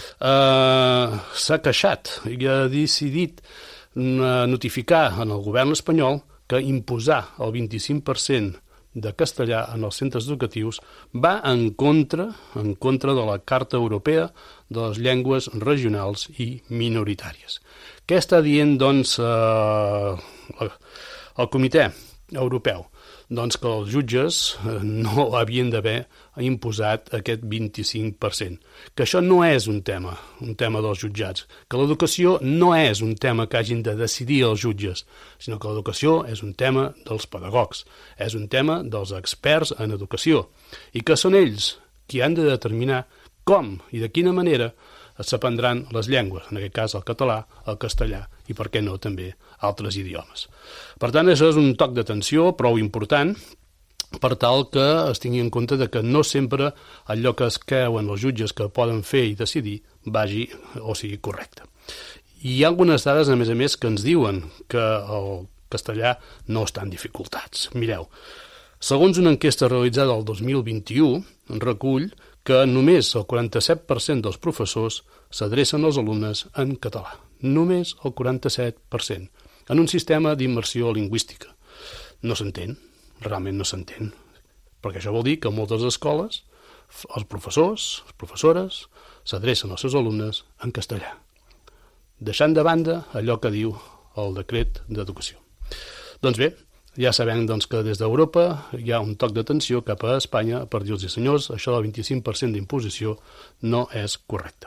eh, s'ha queixat i ha decidit notificar en el govern espanyol que imposar el vint-i-cinc per cent de castellà en els centres educatius va en contra, en contra de la Carta Europea de les Llengües Regionals i Minoritàries. Què està dient, doncs, eh, el Comitè Europeu? Doncs que els jutges no havien d'haver imposat aquest vint-i-cinc per cent. Que això no és un tema, un tema dels jutjats. Que l'educació no és un tema que hagin de decidir els jutges, sinó que l'educació és un tema dels pedagogs, és un tema dels experts en educació, i que són ells qui han de determinar com i de quina manera s'aprendran les llengües, en aquest cas el català, el castellà i, per què no, també altres idiomes. Per tant, això és un toc d'atenció prou important per tal que es tingui en compte de que no sempre allò que es creuen els jutges que poden fer i decidir vagi o sigui correcte. I hi ha algunes dades, a més a més, que ens diuen que el castellà no està en dificultats. Mireu, segons una enquesta realitzada el dos mil vint-i-u, recull que només el quaranta-set per cent dels professors s'adrecen als alumnes en català. Només el quaranta-set per cent. En un sistema d'immersió lingüística. No s'entén, realment no s'entén. Perquè això vol dir que a moltes escoles els professors, les professores, s'adrecen als seus alumnes en castellà, deixant de banda allò que diu el decret d'educació. Doncs bé, ja sabem doncs, que des d'Europa hi ha un toc d'atenció cap a Espanya per dir-los, senyors, això del vint-i-cinc per cent d'imposició no és correcte.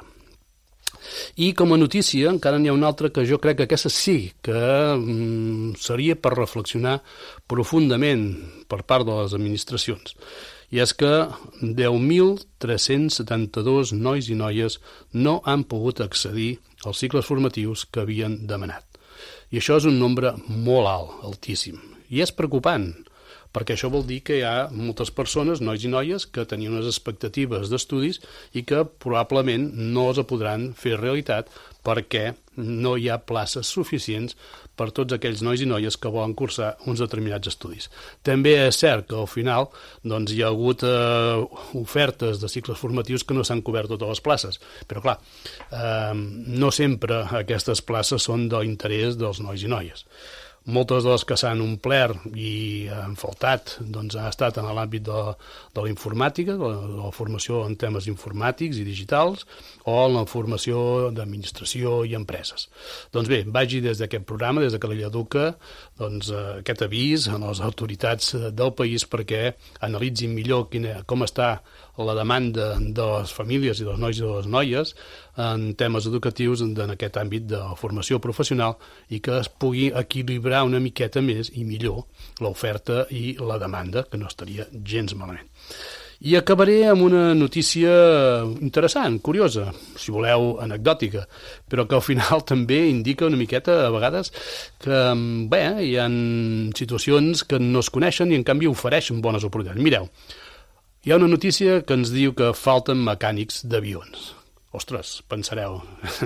I com a notícia encara n'hi ha una altra que jo crec que aquesta sí que mm, seria per reflexionar profundament per part de les administracions. I és que deu mil tres-cents setanta-dos nois i noies no han pogut accedir als cicles formatius que havien demanat. I això és un nombre molt alt, altíssim. I és preocupant, perquè això vol dir que hi ha moltes persones, nois i noies, que tenien unes expectatives d'estudis i que probablement no es podran fer realitat perquè no hi ha places suficients per tots aquells nois i noies que volen cursar uns determinats estudis. També és cert que al final doncs, hi ha hagut eh, ofertes de cicles formatius que no s'han cobert totes les places, però clar, eh, no sempre aquestes places són de l'interès dels nois i noies. Moltes de les que s'han omplert i han faltat doncs, han estat en l'àmbit de, de la informàtica, de la, de la formació en temes informàtics i digitals, o en la formació d'administració i empreses. Doncs bé, vagi des d'aquest programa, des de Calella Educa, doncs, aquest avís a les autoritats del país perquè analitzin millor quina, com està la demanda de les famílies i dels nois i de les noies en temes educatius en aquest àmbit de la formació professional i que es pugui equilibrar una miqueta més i millor l'oferta i la demanda, que no estaria gens malament. I acabaré amb una notícia interessant, curiosa, si voleu anecdòtica, però que al final també indica una miqueta a vegades que bé, hi ha situacions que no es coneixen i en canvi ofereixen bones oportunitats. Mireu, hi ha una notícia que ens diu que falten mecànics d'avions. Ostres, pensareu,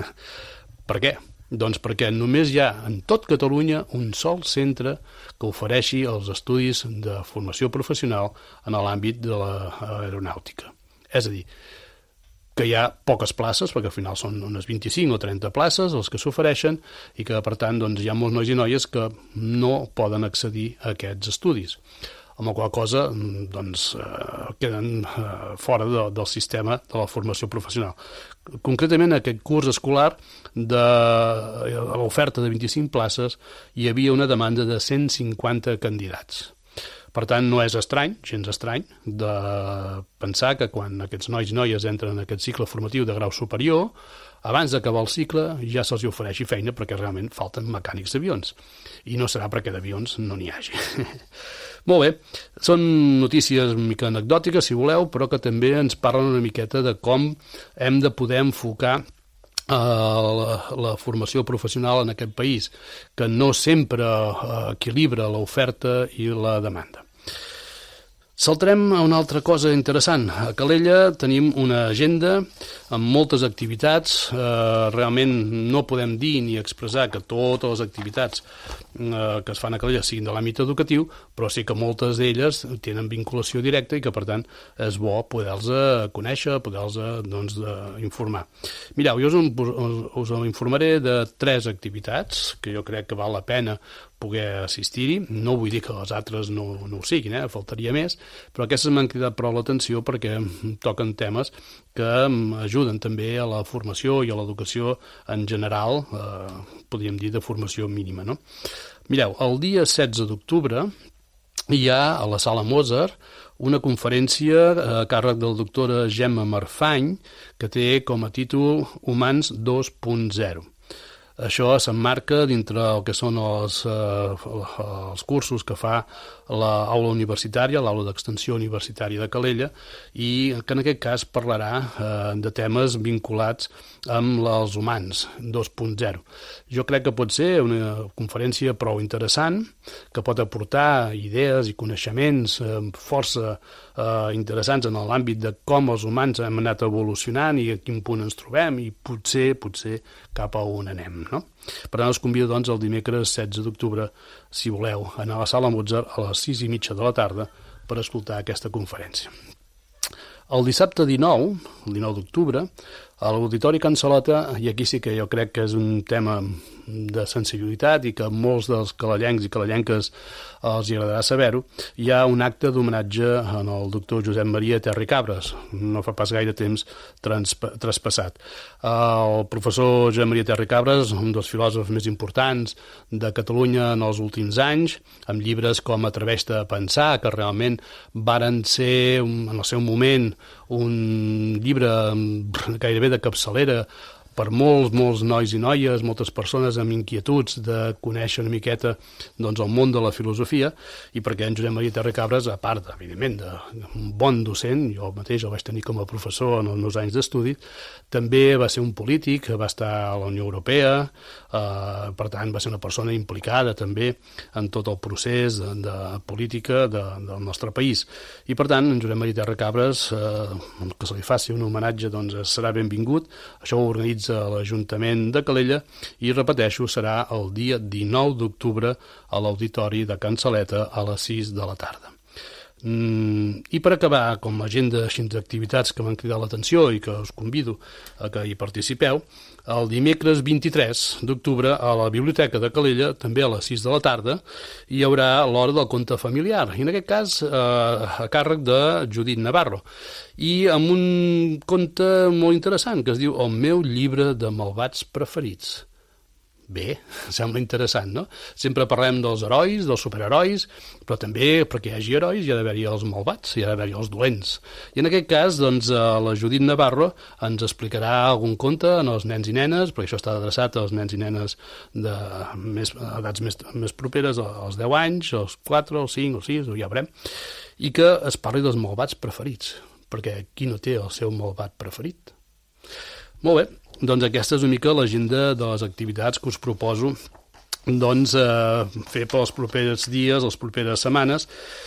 per què? Doncs perquè només hi ha en tot Catalunya un sol centre que ofereixi els estudis de formació professional en l'àmbit de l'aeronàutica. És a dir, que hi ha poques places, perquè al final són unes vint-i-cinc o trenta places els que s'ofereixen i que, per tant, doncs, hi ha molts nois i noies que no poden accedir a aquests estudis, amb la qual cosa doncs, eh, queden eh, fora de, del sistema de la formació professional. Concretament, aquest curs escolar, de l'oferta de vint-i-cinc places, hi havia una demanda de cent cinquanta candidats. Per tant, no és estrany, gens estrany, de pensar que quan aquests nois i noies entren en aquest cicle formatiu de grau superior, abans d'acabar el cicle ja se'ls ofereixi feina perquè realment falten mecànics d'avions. I no serà perquè d'avions no n'hi hagi. Molt bé, són notícies una mica anecdòtiques, si voleu, però que també ens parlen una miqueta de com hem de poder enfocar La, la formació professional en aquest país, que no sempre equilibra l'oferta i la demanda. Saltarem a una altra cosa interessant. A Calella tenim una agenda amb moltes activitats. Eh, realment no podem dir ni expressar que totes les activitats eh, que es fan a Calella siguin de l'àmbit educatiu, però sí que moltes d'elles tenen vinculació directa i que, per tant, és bo poder-los conèixer, poder-los doncs, informar. Mireu, jo us, us, us informaré de tres activitats que jo crec que val la pena poder assistir-hi. No vull dir que les altres no, no ho siguin, eh? Faltaria més, però aquestes m'han cridat prou l'atenció perquè toquen temes que ajuden també a la formació i a l'educació en general, eh, podríem dir de formació mínima, no? Mireu, el dia setze d'octubre hi ha a la Sala Mozart una conferència a càrrec del doctora Gemma Marfany que té com a títol Humans dos punt zero. Això s'emmarca dintre el que són els, eh, els cursos que fa l'aula universitària, l'aula d'extensió universitària de Calella, i que en aquest cas parlarà eh, de temes vinculats amb els humans dos punt zero. Jo crec que pot ser una conferència prou interessant, que pot aportar idees i coneixements eh, força eh, interessants en l'àmbit de com els humans hem anat evolucionant i a quin punt ens trobem i potser, potser cap a on anem, no? Per tant, us convido doncs el dimecres setze d'octubre, si voleu, anar a la Sala Mozart a les sis i mitja de la tarda per escoltar aquesta conferència. El dissabte dinou, el dinou d'octubre, a l'Auditori Can Saleta, i aquí sí que jo crec que és un tema de sensibilitat i que a molts dels calellencs i calellenques els hi agradarà saber-ho, hi ha un acte d'homenatge al doctor Josep Maria Terra i Cabres, no fa pas gaire temps traspassat. El professor Josep Maria Terra i Cabres, un dels filòsofs més importants de Catalunya en els últims anys, amb llibres com Atreveix-te a pensar, que realment varen ser, en el seu moment, un llibre gairebé de capçalera per molts, molts nois i noies, moltes persones amb inquietuds de conèixer una miqueta doncs, el món de la filosofia, i perquè en Josep Maria Terra i Cabres, a part, evidentment, d'un bon docent, jo mateix el vaig tenir com a professor en els meus anys d'estudi, també va ser un polític, va estar a la Unió Europea, eh, per tant, va ser una persona implicada també en tot el procés de, de política de, del nostre país. I, per tant, en Josep Maria Terra i Cabres, eh, que se li faci un homenatge, doncs serà benvingut. Això ho organitza a l'Ajuntament de Calella i, repeteixo, serà el dia dinou d'octubre a l'Auditori de Can Saleta a les sis de la tarda. Mm, I per acabar, com a agenda d'activitats que m'han cridat l'atenció i que us convido a que hi participeu, el dimecres vint-i-tres d'octubre a la Biblioteca de Calella, també a les sis de la tarda, hi haurà l'Hora del Conte Familiar, i en aquest cas eh, a càrrec de Judit Navarro, i amb un conte molt interessant que es diu El meu llibre de malvats preferits. Bé, sembla interessant, no? Sempre parlem dels herois, dels superherois, però també perquè hi hagi herois hi ha d'haver-hi els malvats, hi ha d'haver-hi els dolents. I en aquest cas, doncs, la Judit Navarro ens explicarà algun conte als nens i nenes, perquè això està adreçat als nens i nenes de més, edats més, més properes, als deu anys, als quatre, als cinc, als sis, ja veurem, i que es parli dels malvats preferits, perquè qui no té el seu malvat preferit? Molt bé. Doncs aquesta és una mica l'agenda de les activitats que us proposo doncs, eh, fer pels propers dies, les properes setmanes,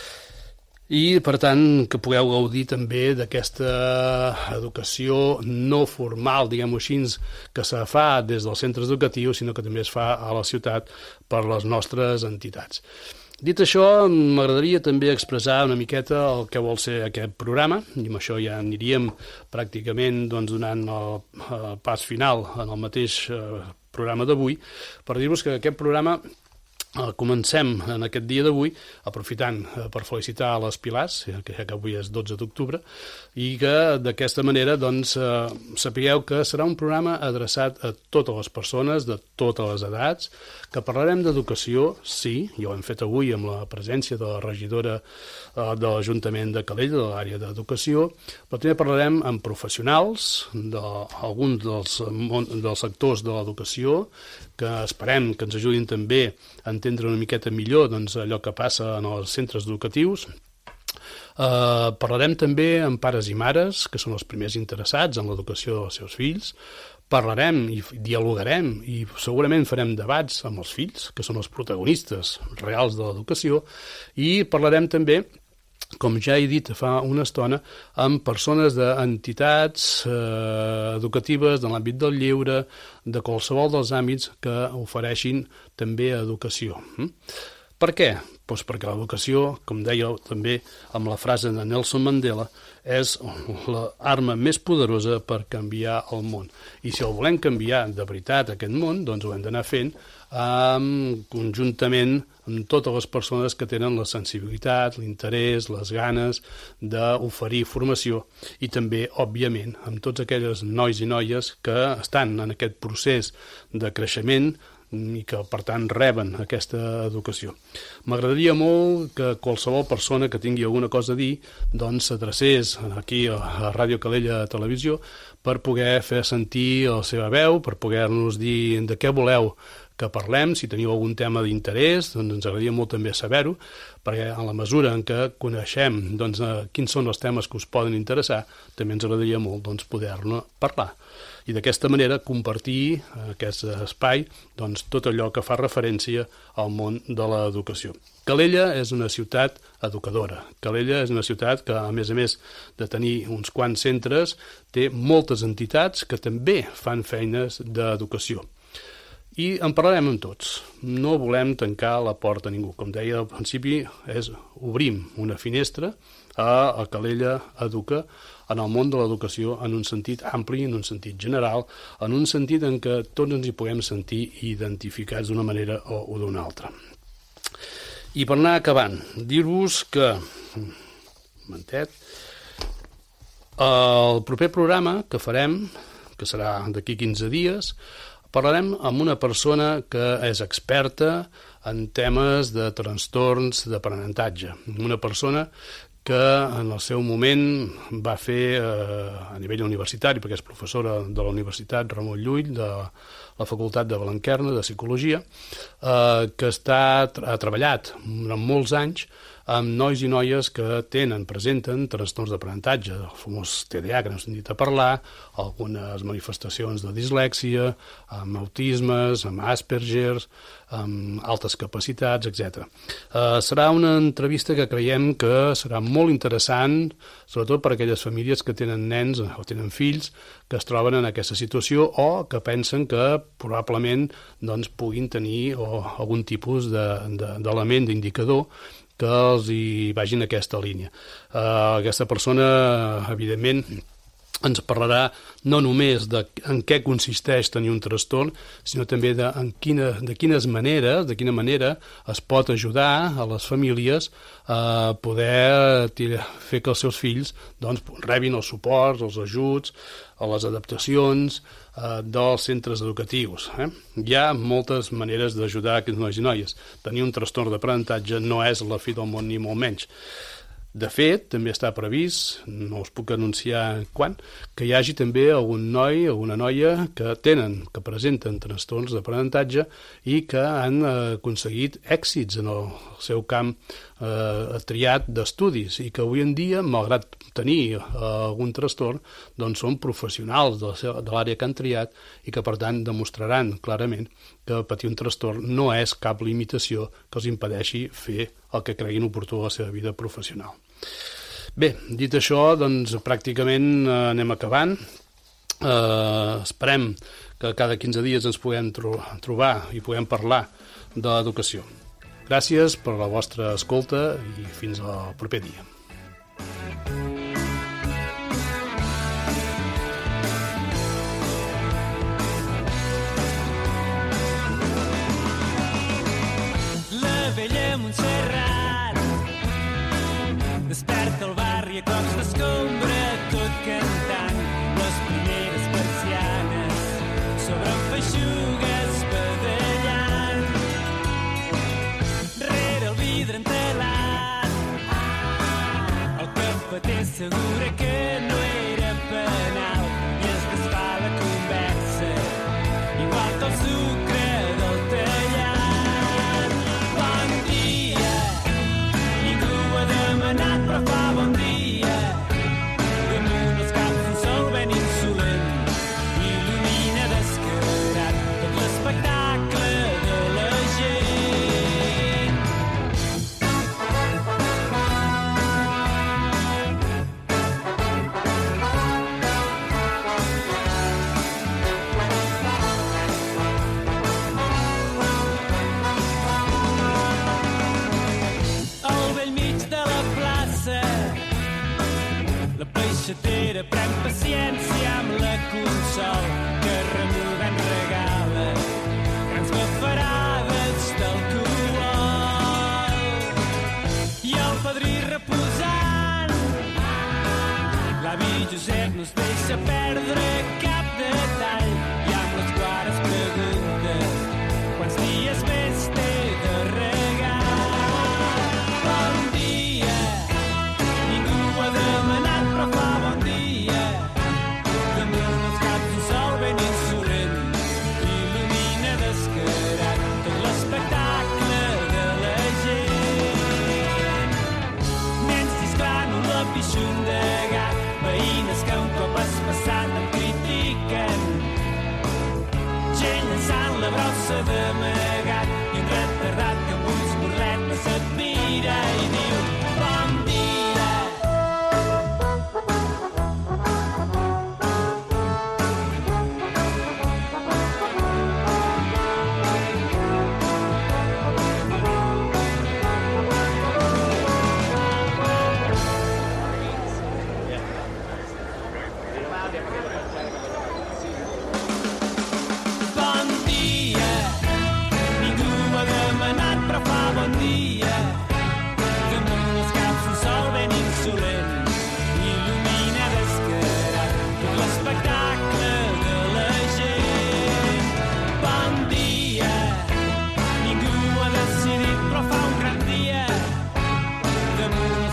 i per tant que pugueu gaudir també d'aquesta educació no formal, diguem-ho així, que se fa des dels centres educatius, sinó que també es fa a la ciutat per les nostres entitats. Dit això, m'agradaria també expressar una miqueta el que vol ser aquest programa, i amb això ja aniríem pràcticament doncs, donant el, el pas final en el mateix eh, programa d'avui, per dir-vos que aquest programa Uh, comencem en aquest dia d'avui aprofitant uh, per felicitar a les Pilars, que ja que avui és dotze d'octubre, i que d'aquesta manera doncs, uh, sapigueu que serà un programa adreçat a totes les persones de totes les edats, que parlarem d'educació, sí, ja ho hem fet avui amb la presència de la regidora uh, de l'Ajuntament de Calella, de l'àrea d'educació, però també parlarem amb professionals d'alguns de, dels, dels sectors de l'educació, que esperem que ens ajudin també a entendre una miqueta millor doncs, allò que passa en els centres educatius. Uh, parlarem també amb pares i mares, que són els primers interessats en l'educació dels seus fills. Parlarem i dialogarem i segurament farem debats amb els fills, que són els protagonistes reals de l'educació, i parlarem també, com ja he dit fa una estona, amb persones d'entitats eh, educatives de l'àmbit del lleure, de qualsevol dels àmbits que ofereixin també educació. Mm? Per què? Pues perquè l'educació, com dèieu també amb la frase de Nelson Mandela, és l'arma més poderosa per canviar el món. I si el volem canviar de veritat aquest món, doncs ho hem d'anar fent um, conjuntament amb totes les persones que tenen la sensibilitat, l'interès, les ganes d'oferir formació i també, òbviament, amb tots aquells nois i noies que estan en aquest procés de creixement i que, per tant, reben aquesta educació. M'agradaria molt que qualsevol persona que tingui alguna cosa a dir doncs s'adrecés aquí a Ràdio Calella Televisió per poder fer sentir la seva veu, per poder-nos dir de què voleu que parlem, si teniu algun tema d'interès, doncs ens agradaria molt també saber-ho, perquè en la mesura en què coneixem doncs, quins són els temes que us poden interessar, també ens agradaria molt doncs, poder-ne parlar. I d'aquesta manera compartir aquest espai doncs, tot allò que fa referència al món de l'educació. Calella és una ciutat educadora. Calella és una ciutat que, a més a més de tenir uns quants centres, té moltes entitats que també fan feines d'educació. I en parlarem amb tots. No volem tancar la porta a ningú. Com deia al principi, és obrim una finestra a, a Calella Educa en el món de l'educació en un sentit ampli, en un sentit general, en un sentit en què tots ens hi puguem sentir identificats d'una manera o, o d'una altra. I per anar acabant, dir-vos que un momentet, el proper programa que farem, que serà d'aquí quinze dies, parlarem amb una persona que és experta en temes de trastorns d'aprenentatge. Una persona que en el seu moment va fer eh, a nivell universitari, perquè és professora de la Universitat Ramon Llull, de la Facultat de Blanquerna, de Psicologia, eh, que està, ha treballat durant molts anys amb nois i noies que tenen, presenten trastorns d'aprenentatge, el famós T D A, que n'hem sentit a parlar, algunes manifestacions de dislèxia, amb autismes, amb Asperger, amb altes capacitats, etcètera. Uh, serà una entrevista que creiem que serà molt interessant, sobretot per a aquelles famílies que tenen nens o tenen fills que es troben en aquesta situació o que pensen que probablement doncs, puguin tenir o, algun tipus d'element, de, de, d'indicador que els hi vagin a aquesta línia. Uh, aquesta persona, evidentment, ens parlarà no només de en què consisteix tenir un trastorn, sinó també de, en quina, de quines maneres, de quina manera es pot ajudar a les famílies a poder tirar, fer que els seus fills doncs, rebin els suports, els ajuts, les adaptacions eh, dels centres educatius. Eh? Hi ha moltes maneres d'ajudar aquests nois i noies. Tenir un trastorn d'aprenentatge no és la fi del món ni molt menys. De fet, també està previst, no us puc anunciar quan, que hi hagi també algun noi o una noia que tenen, que presenten trastorns d'aprenentatge i que han aconseguit èxits en el seu camp eh, triat d'estudis i que avui en dia, malgrat tenir eh, algun trastorn, doncs són professionals de, de l'àrea que han triat i que, per tant, demostraran clarament que patir un trastorn no és cap limitació que els impedeixi fer el que creguin oportú a la seva vida professional. Bé, dit això, doncs pràcticament eh, anem acabant. Eh, esperem que cada quinze dies ens puguem tro- trobar i puguem parlar de l'educació. Gràcies per la vostra escolta i fins al proper dia. fa t'assegura que no era penal i es desfà la conversa igual que el sucre del tallat. Bon dia, ningú ho ha demanat però fa bon dia. Damunt els caps un sol ben insolent il·lumina descarat tot l'espectacle de la gent. Xatera pren paciència amb la consol que remuven regala grans bafarades d'alcohol. I el padrí reposant, l'avi Josep no es deixa perdre cap detall i amb les clares preguntes quants dies més té de regar. Bon dia, ningú ho ha demanat però fa bon dia. Damunt els caps un sol ben insolent il·lumina descarat tot l'espectacle de la gent. Nens xisclant un lapixun de gat, veïnes que un cop has passat em critiquen, gent llançant la brossa d'amagat i un retardat que amb ulls burletes et mira i diu bon dia. Bon dia, ningú ho ha demanat però fa bon dia. Damunt els caps un sol ben insolent il·lumina descarat tot l'espectacle de la gent. Bon dia, ningú ho ha decidit però fa un gran dia. Damunt